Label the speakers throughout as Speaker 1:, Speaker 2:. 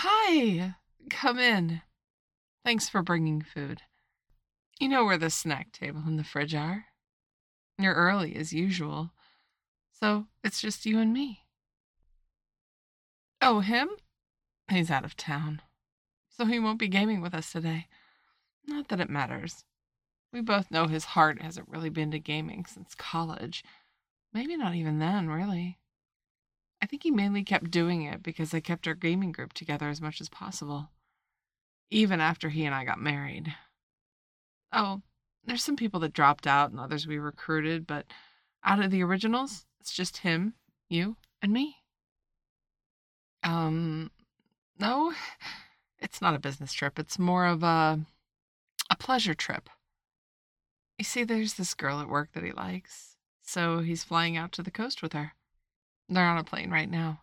Speaker 1: Hi, come in. Thanks for bringing food. You know where the snack table and the fridge are. You're early as usual, so it's just you and me. Oh, him? He's out of town, so he won't be gaming with us today. Not that it matters. We both know his heart hasn't really been to gaming since college. Maybe not even then, really. I think he mainly kept doing it because I kept our gaming group together as much as possible, even after he and I got married. Oh, there's some people that dropped out and others we recruited, but out of the originals, it's just him, you, and me. Um, no, it's not a business trip. It's more of a pleasure trip. You see, there's this girl at work that he likes, so he's flying out to the coast with her. They're on a plane right now.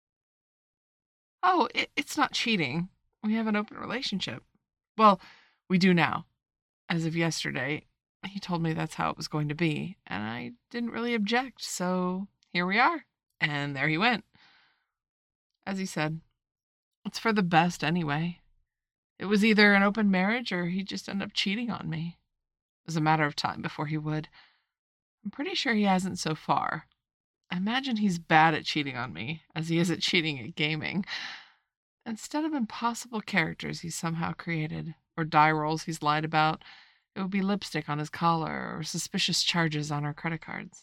Speaker 1: Oh, it's not cheating. We have an open relationship. Well, we do now. As of yesterday, he told me that's how it was going to be, and I didn't really object, so here we are. And there he went. As he said, it's for the best anyway. It was either an open marriage or he'd just end up cheating on me. It was a matter of time before he would. I'm pretty sure he hasn't so far. I imagine he's bad at cheating on me, as he is at cheating at gaming. Instead of impossible characters he's somehow created, or die rolls he's lied about, it would be lipstick on his collar or suspicious charges on our credit cards.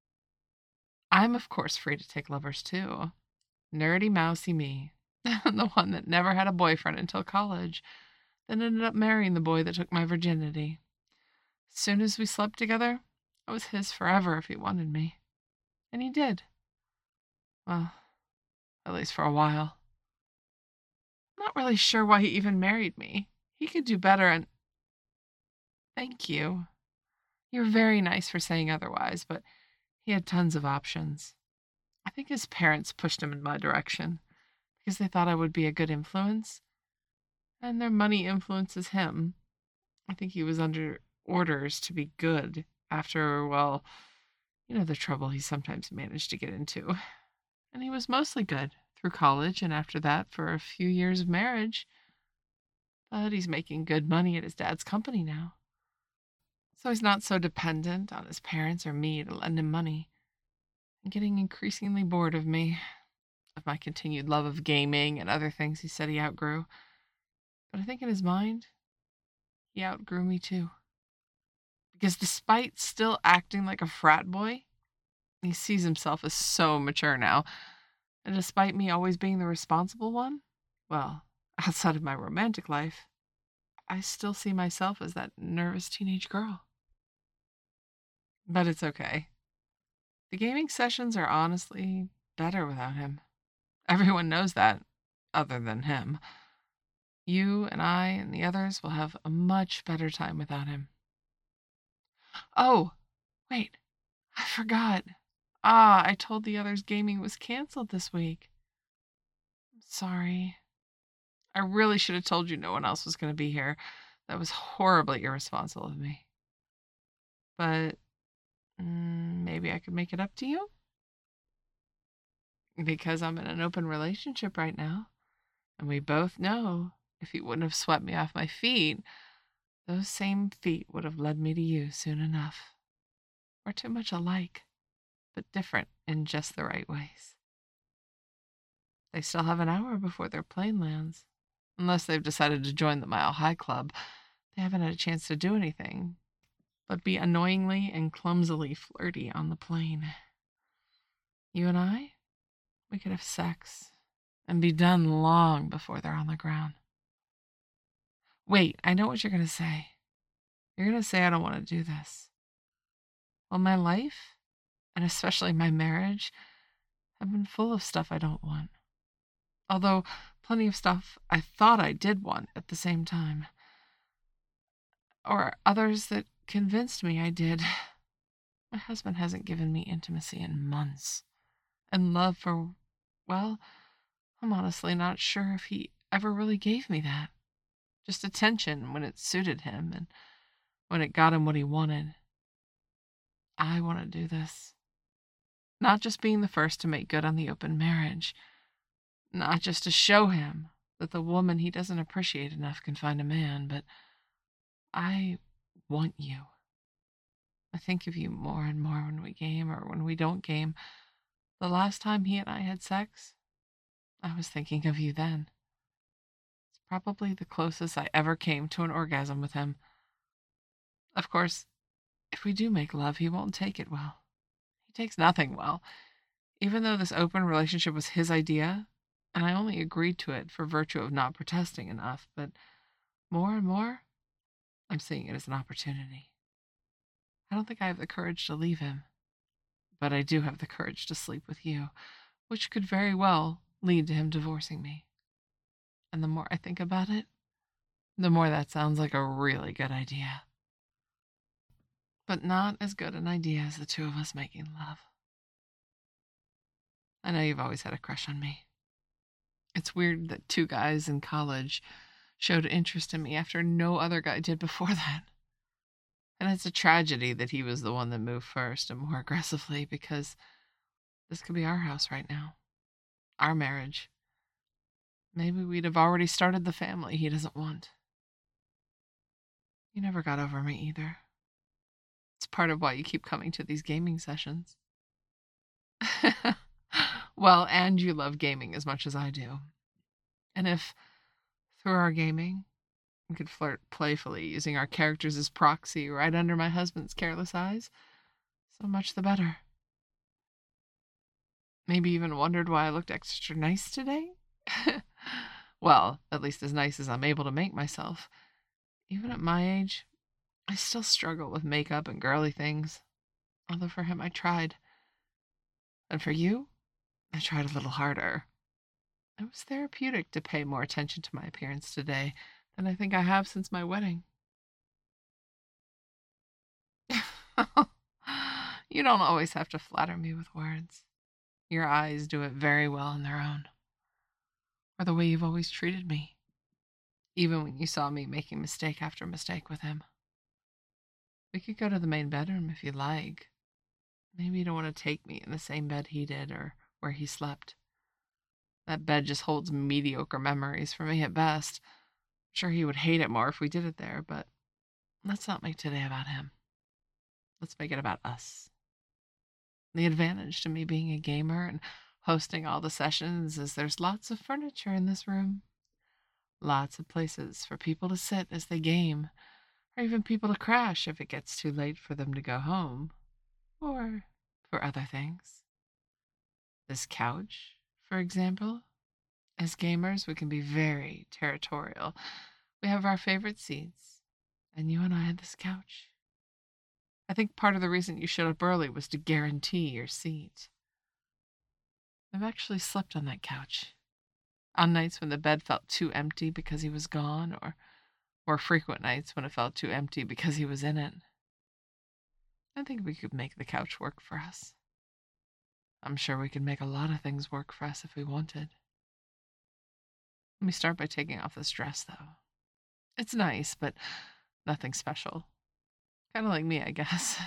Speaker 1: I'm, of course, free to take lovers too. Nerdy mousy me. The one that never had a boyfriend until college, then ended up marrying the boy that took my virginity. As soon as we slept together, I was his forever if he wanted me. And he did. Well, at least for a while. I'm not really sure why he even married me. He could do better and. Thank you. You're very nice for saying otherwise, but he had tons of options. I think his parents pushed him in my direction because they thought I would be a good influence, and their money influences him. I think he was under orders to be good after, well, the trouble he sometimes managed to get into. And he was mostly good through college and after that for a few years of marriage. But he's making good money at his dad's company now. So he's not so dependent on his parents or me to lend him money. I'm getting increasingly bored of me, of my continued love of gaming and other things he said he outgrew. But I think in his mind, he outgrew me too. Because despite still acting like a frat boy, he sees himself as so mature now. And despite me always being the responsible one, well, outside of my romantic life, I still see myself as that nervous teenage girl. But it's okay. The gaming sessions are honestly better without him. Everyone knows that, other than him. You and I and the others will have a much better time without him. Oh, wait, I forgot. I told the others gaming was canceled this week. I'm sorry. I really should have told you no one else was going to be here. That was horribly irresponsible of me. But maybe I could make it up to you? Because I'm in an open relationship right now. And we both know if he wouldn't have swept me off my feet, those same feet would have led me to you soon enough. We're too much alike, but different in just the right ways. They still have an hour before their plane lands. Unless they've decided to join the Mile High Club, they haven't had a chance to do anything but be annoyingly and clumsily flirty on the plane. You and I, we could have sex and be done long before they're on the ground. Wait, I know what you're going to say. You're going to say I don't want to do this. Well, my life, and especially my marriage, have been full of stuff I don't want. Although plenty of stuff I thought I did want at the same time. Or others that convinced me I did. My husband hasn't given me intimacy in months. And love for, well, I'm honestly not sure if he ever really gave me that. Just attention when it suited him and when it got him what he wanted. I want to do this. Not just being the first to make good on the open marriage. Not just to show him, that the woman he doesn't appreciate enough can find a man, but I want you. I think of you more and more when we game or when we don't game. The last time he and I had sex, I was thinking of you then. It's probably the closest I ever came to an orgasm with him. Of course, if we do make love, he won't take it well. He takes nothing well. Even though this open relationship was his idea, and I only agreed to it for virtue of not protesting enough, but more and more, I'm seeing it as an opportunity. I don't think I have the courage to leave him, but I do have the courage to sleep with you, which could very well lead to him divorcing me. And the more I think about it, the more that sounds like a really good idea. But not as good an idea as the two of us making love. I know you've always had a crush on me. It's weird that two guys in college showed interest in me after no other guy did before that. And it's a tragedy that he was the one that moved first and more aggressively, because this could be our house right now. Our marriage. Maybe we'd have already started the family he doesn't want. You never got over me either. It's part of why you keep coming to these gaming sessions. Well, and you love gaming as much as I do. And if, through our gaming, we could flirt playfully using our characters as proxy right under my husband's careless eyes, so much the better. Maybe even wondered why I looked extra nice today? Well, at least as nice as I'm able to make myself. Even at my age, I still struggle with makeup and girly things. Although for him I tried. And for you, I tried a little harder. It was therapeutic to pay more attention to my appearance today than I think I have since my wedding. You don't always have to flatter me with words. Your eyes do it very well on their own. Or the way you've always treated me, even when you saw me making mistake after mistake with him. We could go to the main bedroom if you like. Maybe you don't want to take me in the same bed he did or where he slept. That bed just holds mediocre memories for me at best. I'm sure he would hate it more if we did it there, but let's not make today about him. Let's make it about us. The advantage to me being a gamer and hosting all the sessions is there's lots of furniture in this room. Lots of places for people to sit as they game, or even people to crash if it gets too late for them to go home, or for other things. This couch, for example. As gamers, we can be very territorial. We have our favorite seats, and you and I had this couch. I think part of the reason you showed up early was to guarantee your seat. I've actually slept on that couch. On nights when the bed felt too empty because he was gone, or more frequent nights when it felt too empty because he was in it. I think we could make the couch work for us. I'm sure we could make a lot of things work for us if we wanted. Let me start by taking off this dress, though. It's nice, but nothing special. Kind of like me, I guess.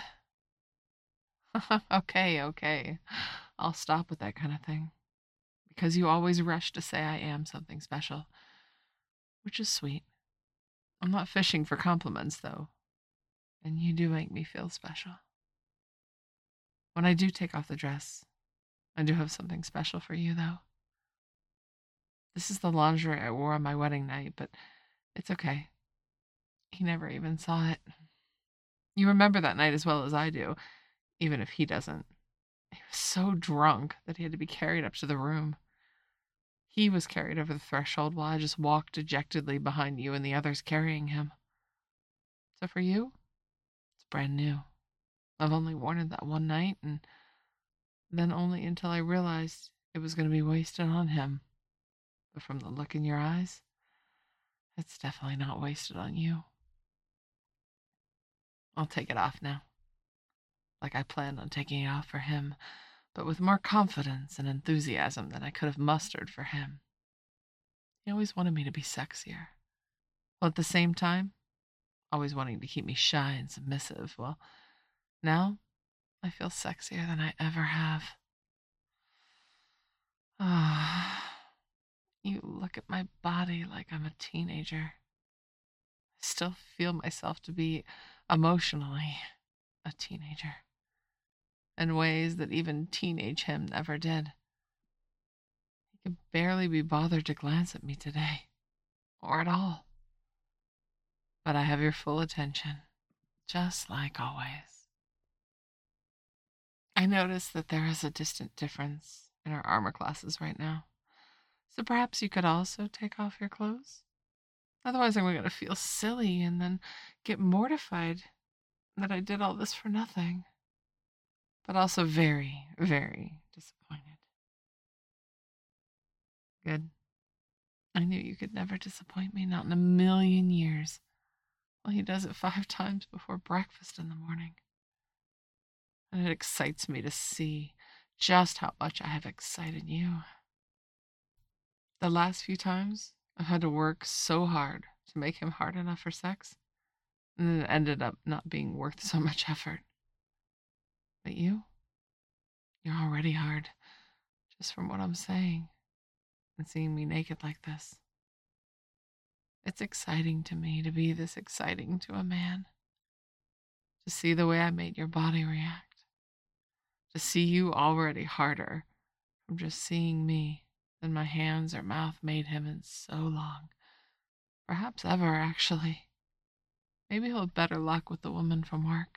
Speaker 1: Okay. I'll stop with that kind of thing. Because you always rush to say I am something special. Which is sweet. I'm not fishing for compliments, though. And you do make me feel special. When I do take off the dress, I do have something special for you, though. This is the lingerie I wore on my wedding night, but it's okay. He never even saw it. You remember that night as well as I do, even if he doesn't. He was so drunk that he had to be carried up to the room. He was carried over the threshold while I just walked dejectedly behind you and the others carrying him. So for you, it's brand new. I've only worn it that one night, and then only until I realized it was going to be wasted on him. But from the look in your eyes, it's definitely not wasted on you. I'll take it off now. Like I planned on taking it off for him, but with more confidence and enthusiasm than I could have mustered for him. He always wanted me to be sexier, while at the same time, always wanting to keep me shy and submissive. Well, now I feel sexier than I ever have. Ah, You look at my body like I'm a teenager. I still feel myself to be emotionally a teenager in ways that even teenage him never did. He can barely be bothered to glance at me today, or at all. But I have your full attention, just like always. I notice that there is a distant difference in our armor classes right now. So perhaps you could also take off your clothes? Otherwise, I'm going to feel silly and then get mortified that I did all this for nothing. But also very, very disappointed. Good. I knew you could never disappoint me, not in a million years. Well, he does it 5 times before breakfast in the morning. And it excites me to see just how much I have excited you. The last few times, I've had to work so hard to make him hard enough for sex, and it ended up not being worth so much effort. But you're already hard, just from what I'm saying, and seeing me naked like this. It's exciting to me to be this exciting to a man. To see the way I made your body react. To see you already harder from just seeing me than my hands or mouth made him in so long. Perhaps ever, actually. Maybe he'll have better luck with the woman from work.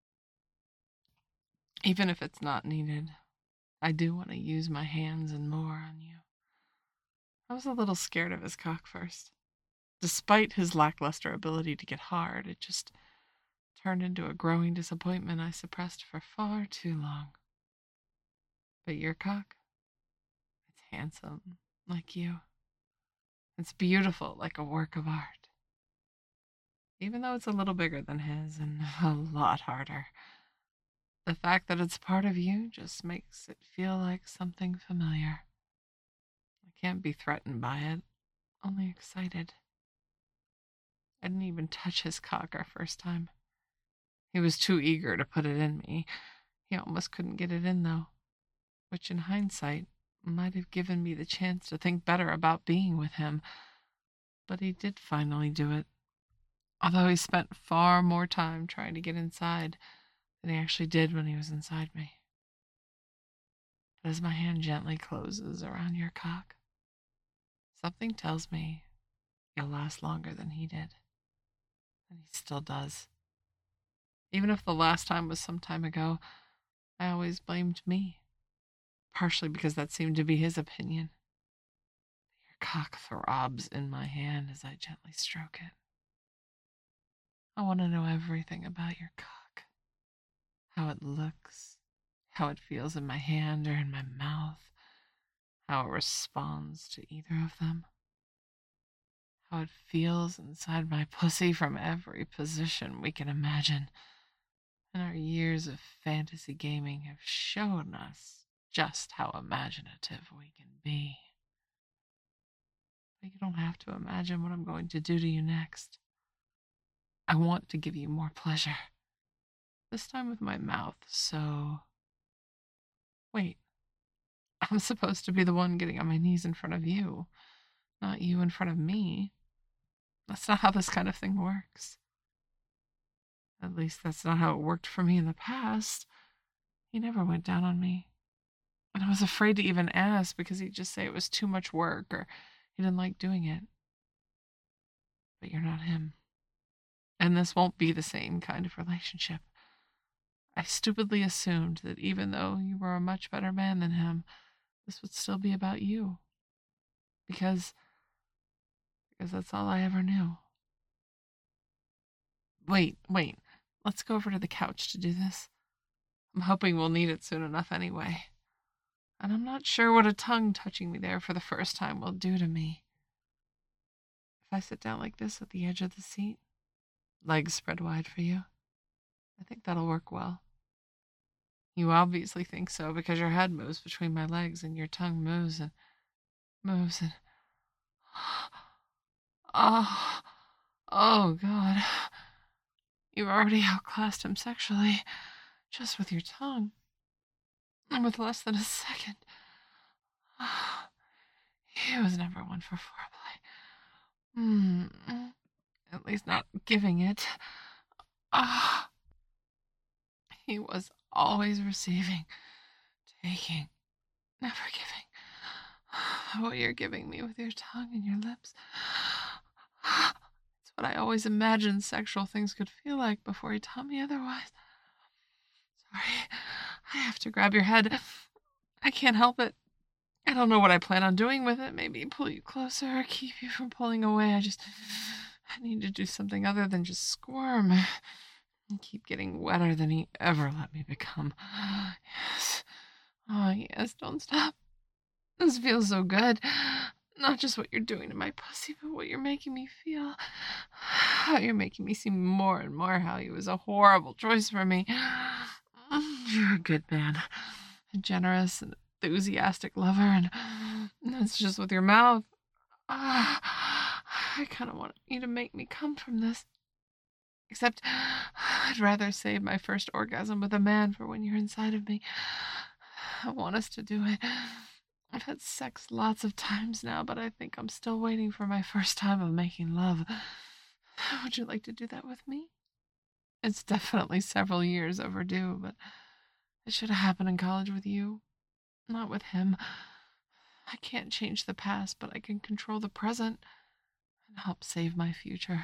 Speaker 1: Even if it's not needed, I do want to use my hands and more on you. I was a little scared of his cock first. Despite his lackluster ability to get hard, it just turned into a growing disappointment I suppressed for far too long. But your cock, it's handsome, like you. It's beautiful, like a work of art. Even though it's a little bigger than his and a lot harder. The fact that it's part of you just makes it feel like something familiar. I can't be threatened by it, only excited. I didn't even touch his cock our first time. He was too eager to put it in me. He almost couldn't get it in, though, which in hindsight might have given me the chance to think better about being with him. But he did finally do it, although he spent far more time trying to get inside than he actually did when he was inside me. But as my hand gently closes around your cock, something tells me you'll last longer than he did. And he still does. Even if the last time was some time ago, I always blamed me. Partially because that seemed to be his opinion. Your cock throbs in my hand as I gently stroke it. I want to know everything about your cock. How it looks, how it feels in my hand or in my mouth, how it responds to either of them, how it feels inside my pussy from every position we can imagine. And our years of fantasy gaming have shown us just how imaginative we can be. But you don't have to imagine what I'm going to do to you next. I want to give you more pleasure. This time with my mouth, so... Wait, I'm supposed to be the one getting on my knees in front of you, not you in front of me. That's not how this kind of thing works. At least that's not how it worked for me in the past. He never went down on me. And I was afraid to even ask because he'd just say it was too much work or he didn't like doing it. But you're not him. And this won't be the same kind of relationship. I stupidly assumed that even though you were a much better man than him, this would still be about you. Because that's all I ever knew. Wait. Let's go over to the couch to do this. I'm hoping we'll need it soon enough anyway. And I'm not sure what a tongue touching me there for the first time will do to me. If I sit down like this at the edge of the seat, legs spread wide for you, I think that'll work well. You obviously think so because your head moves between my legs and your tongue moves and moves and... Oh, oh God. You've already outclassed him sexually, just with your tongue. And with less than a second. He was never one for foreplay. Hmm. At least not giving it. Ah, he was always receiving, taking, never giving. What you're giving me with your tongue and your lips. It's what I always imagined sexual things could feel like before he taught me otherwise. Sorry, I have to grab your head. I can't help it. I don't know what I plan on doing with it. Maybe pull you closer or keep you from pulling away. I need to do something other than just squirm. And keep getting wetter than he ever let me become. Yes. Oh, yes, don't stop. This feels so good. Not just what you're doing to my pussy, but what you're making me feel. How you're making me see more and more how he was a horrible choice for me. You're a good man. A generous and enthusiastic lover, and that's just with your mouth. I kind of want you to make me come from this. Except, I'd rather save my first orgasm with a man for when you're inside of me. I want us to do it. I've had sex lots of times now, but I think I'm still waiting for my first time of making love. Would you like to do that with me? It's definitely several years overdue, but it should have happened in college with you, not with him. I can't change the past, but I can control the present and help save my future.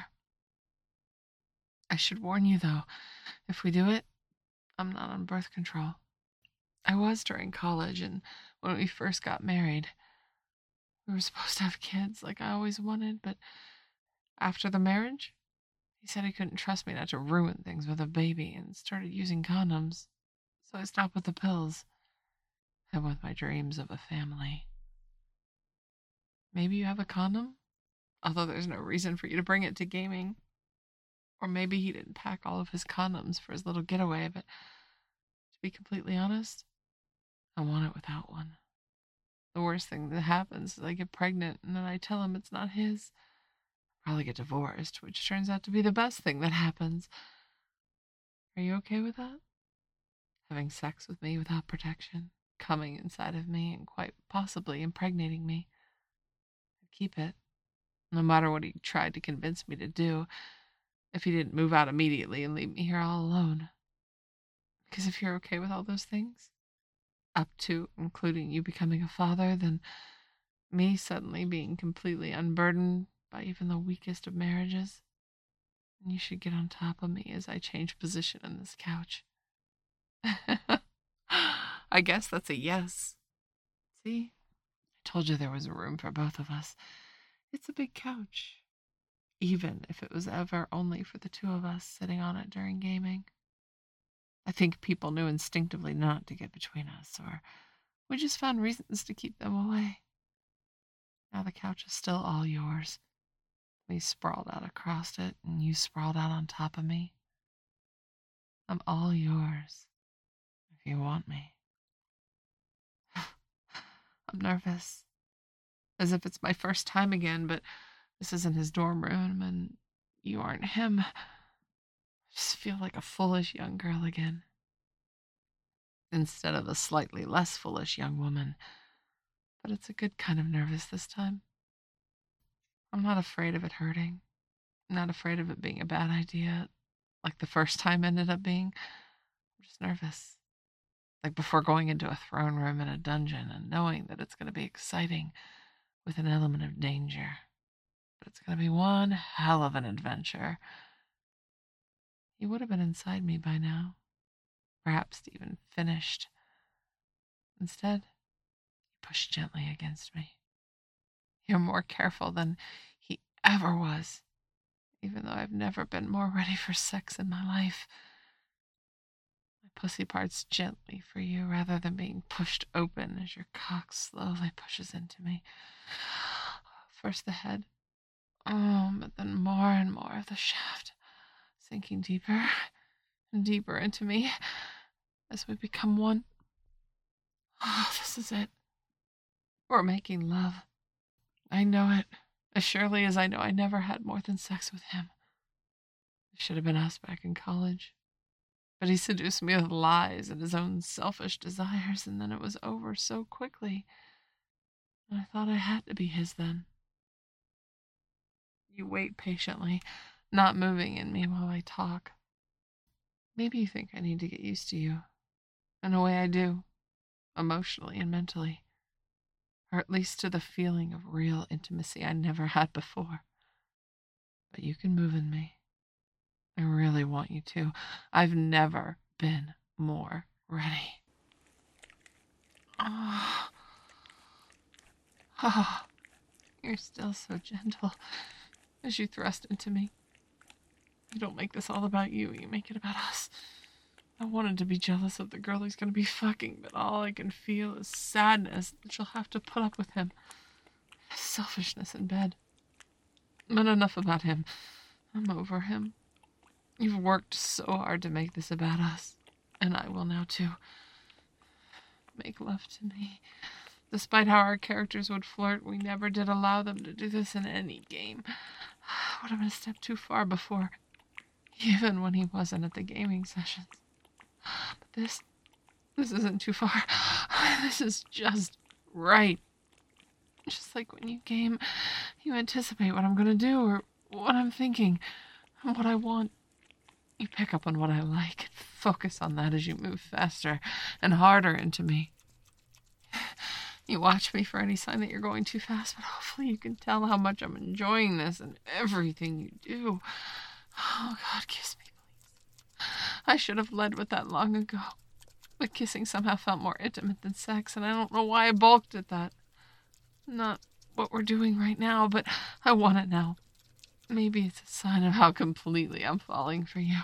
Speaker 1: I should warn you, though, if we do it, I'm not on birth control. I was during college, and when we first got married. We were supposed to have kids like I always wanted, but after the marriage, he said he couldn't trust me not to ruin things with a baby and started using condoms. So I stopped with the pills and with my dreams of a family. Maybe you have a condom? Although there's no reason for you to bring it to gaming. Or maybe he didn't pack all of his condoms for his little getaway, but to be completely honest, I want it without one. The worst thing that happens is I get pregnant and then I tell him it's not his. Probably get divorced, which turns out to be the best thing that happens. Are you okay with that? Having sex with me without protection, coming inside of me, and quite possibly impregnating me. I'd keep it, no matter what he tried to convince me to do, if he didn't move out immediately and leave me here all alone. Because if you're okay with all those things, up to including you becoming a father, then me suddenly being completely unburdened by even the weakest of marriages, and you should get on top of me as I change position on this couch. I guess that's a yes. See? I told you there was room for both of us. It's a big couch, even if it was ever only for the two of us sitting on it during gaming. I think people knew instinctively not to get between us, or we just found reasons to keep them away. Now the couch is still all yours. Me sprawled out across it, and you sprawled out on top of me. I'm all yours, if you want me. I'm nervous, as if it's my first time again, but this isn't his dorm room, and you aren't him. I just feel like a foolish young girl again, instead of a slightly less foolish young woman. But it's a good kind of nervous this time. I'm not afraid of it hurting. I'm not afraid of it being a bad idea, like the first time ended up being. I'm just nervous. Like before going into a throne room in a dungeon and knowing that it's going to be exciting with an element of danger. But it's going to be one hell of an adventure. He would have been inside me by now, perhaps even finished. Instead, he pushed gently against me. You're more careful than he ever was, even though I've never been more ready for sex in my life. My pussy parts gently for you rather than being pushed open as your cock slowly pushes into me. First the head, but then more and more of the shaft, sinking deeper and deeper into me as we become one. Oh, this is it. We're making love. I know it, as surely as I know I never had more than sex with him. It should have been us back in college. But he seduced me with lies and his own selfish desires, and then it was over so quickly. I thought I had to be his then. You wait patiently, not moving in me while I talk. Maybe you think I need to get used to you. In a way I do, emotionally and mentally. Or at least to the feeling of real intimacy I never had before. But you can move in me. I really want you to. I've never been more ready. Oh, oh, you're still so gentle as you thrust into me. You don't make this all about you, you make it about us. I wanted to be jealous of the girl he's gonna be fucking, but all I can feel is sadness that she'll have to put up with him. Selfishness in bed. But enough about him. I'm over him. You've worked so hard to make this about us, and I will now too. Make love to me. Despite how our characters would flirt, we never did allow them to do this in any game. Would have been a step too far before, even when he wasn't at the gaming sessions. But this isn't too far. This is just right. Just like when you game, you anticipate what I'm gonna do or what I'm thinking and what I want. You pick up on what I like and focus on that as you move faster and harder into me. You watch me for any sign that you're going too fast, but hopefully you can tell how much I'm enjoying this and everything you do. Oh, God, kiss me, please. I should have led with that long ago, but kissing somehow felt more intimate than sex, and I don't know why I balked at that. Not what we're doing right now, but I want it now. Maybe it's a sign of how completely I'm falling for you.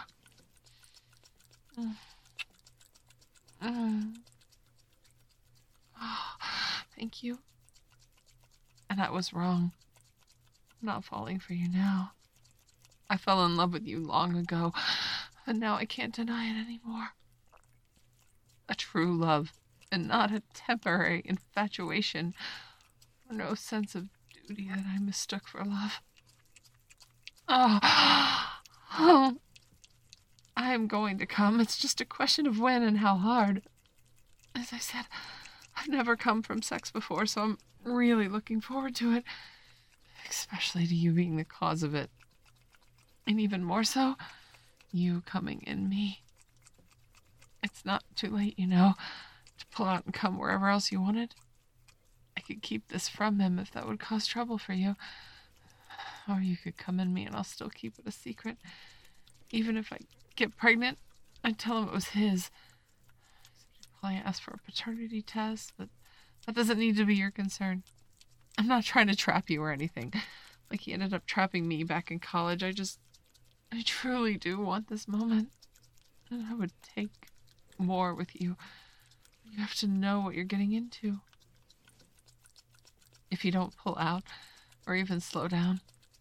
Speaker 1: Oh, thank you. And I was wrong. I'm not falling for you now. I fell in love with you long ago, and now I can't deny it anymore. A true love, and not a temporary infatuation, or no sense of duty that I mistook for love. Oh, oh, I am going to come. It's just a question of when and how hard. As I said, I've never come from sex before, so I'm really looking forward to it. Especially to you being the cause of it. And even more so, you coming in me. It's not too late, you know, to pull out and come wherever else you wanted. I could keep this from him if that would cause trouble for you. Or you could come in me and I'll still keep it a secret. Even if I get pregnant, I'd tell him it was his. He'd probably ask for a paternity test, but that doesn't need to be your concern. I'm not trying to trap you or anything. Like he ended up trapping me back in college. I truly do want this moment. And I would take more with you. You have to know what you're getting into. If you don't pull out or even slow down,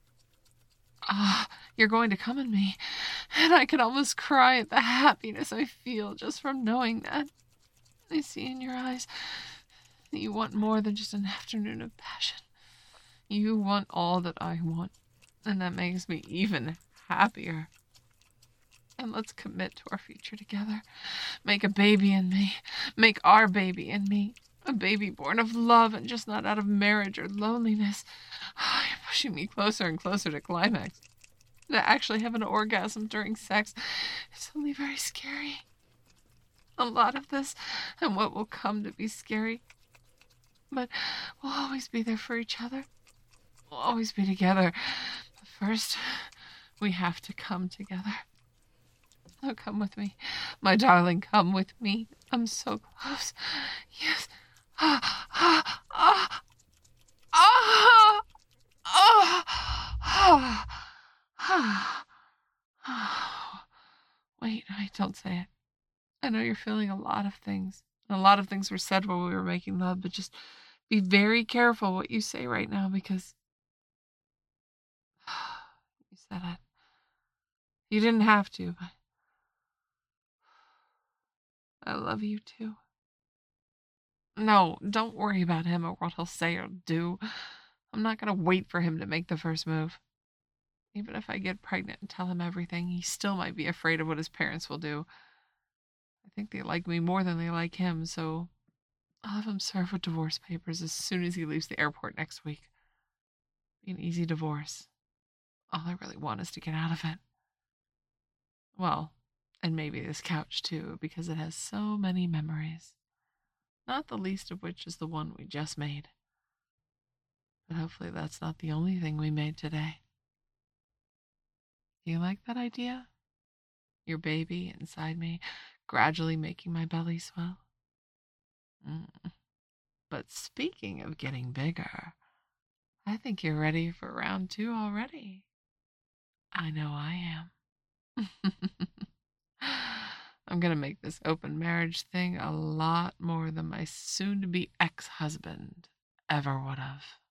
Speaker 1: you're going to come in me. And I could almost cry at the happiness I feel just from knowing that. I see in your eyes that you want more than just an afternoon of passion. You want all that I want, and that makes me even happier. And let's commit to our future together. Make a baby in me. Make our baby in me. A baby born of love and just not out of marriage or loneliness. You're pushing me closer and closer to climax. To actually have an orgasm during sex, it's only very scary. A lot of this, and what will come to be scary. But we'll always be there for each other. We'll always be together. But first, we have to come together. Oh, come with me. My darling, come with me. I'm so close. Yes. Wait, don't say it. I know you're feeling a lot of things. A lot of things were said while we were making love, but just be very careful what you say right now because you said it. You didn't have to, but I love you too. No, don't worry about him or what he'll say or do. I'm not gonna wait for him to make the first move. Even if I get pregnant and tell him everything, he still might be afraid of what his parents will do. I think they like me more than they like him, so I'll have him serve with divorce papers as soon as he leaves the airport next week. Be an easy divorce. All I really want is to get out of it. Well, and maybe this couch too, because it has so many memories. Not the least of which is the one we just made. But hopefully that's not the only thing we made today. Do you like that idea? Your baby inside me, gradually making my belly swell? Mm. But speaking of getting bigger, I think you're ready for round two already. I know I am. I'm going to make this open marriage thing a lot more than my soon to be ex husband ever would have.